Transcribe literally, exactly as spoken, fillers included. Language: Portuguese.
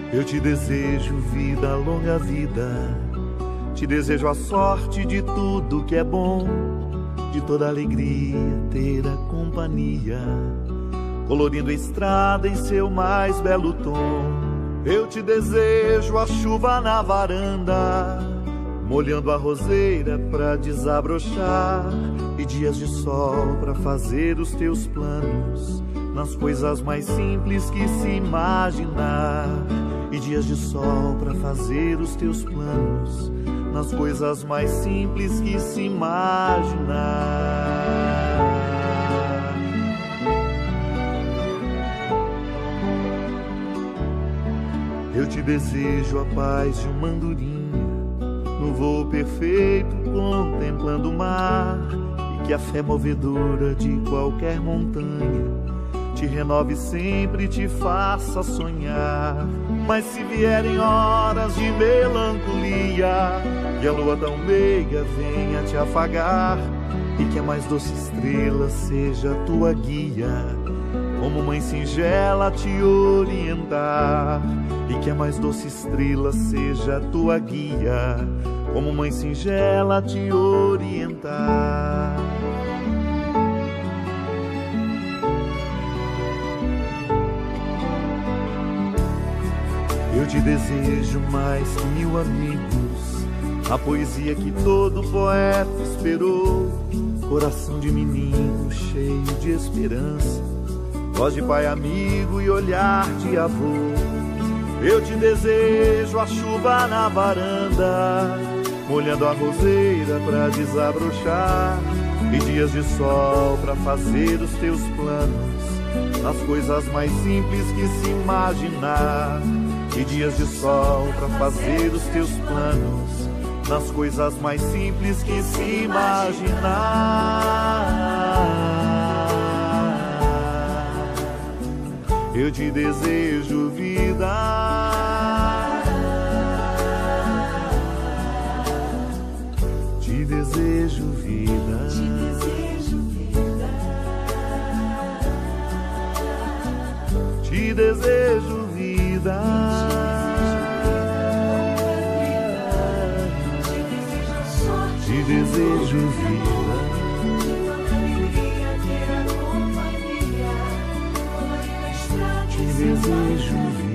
Eu te desejo vida, longa vida. Te desejo a sorte de tudo que é bom, de toda alegria ter a companhia, colorindo a estrada em seu mais belo tom. Eu te desejo a chuva na varanda, molhando a roseira pra desabrochar, e dias de sol pra fazer os teus planos, nas coisas mais simples que se imaginar. E dias de sol pra fazer os teus planos, nas coisas mais simples que se imaginar. Eu te desejo a paz de uma andorinha, no voo perfeito contemplando o mar, e que a fé movedora de qualquer montanha te renove sempre e te faça sonhar. Mas se vierem horas de melancolia, que a lua tão meiga venha te afagar, e que a mais doce estrela seja a tua guia, como mãe singela te orientar. E que a mais doce estrela seja a tua guia, como mãe singela te orientar. Eu te desejo mais que mil amigos, a poesia que todo poeta esperou, coração de menino cheio de esperança, voz de pai amigo e olhar de avô. Eu te desejo a chuva na varanda, molhando a roseira pra desabrochar, e dias de sol pra fazer os teus planos, nas coisas mais simples que se imaginar. E dias de sol pra fazer os teus planos, nas coisas mais simples que se imaginar. Eu te desejo vida, te desejo vida, te desejo vida. Te desejo vida, te desejo vida.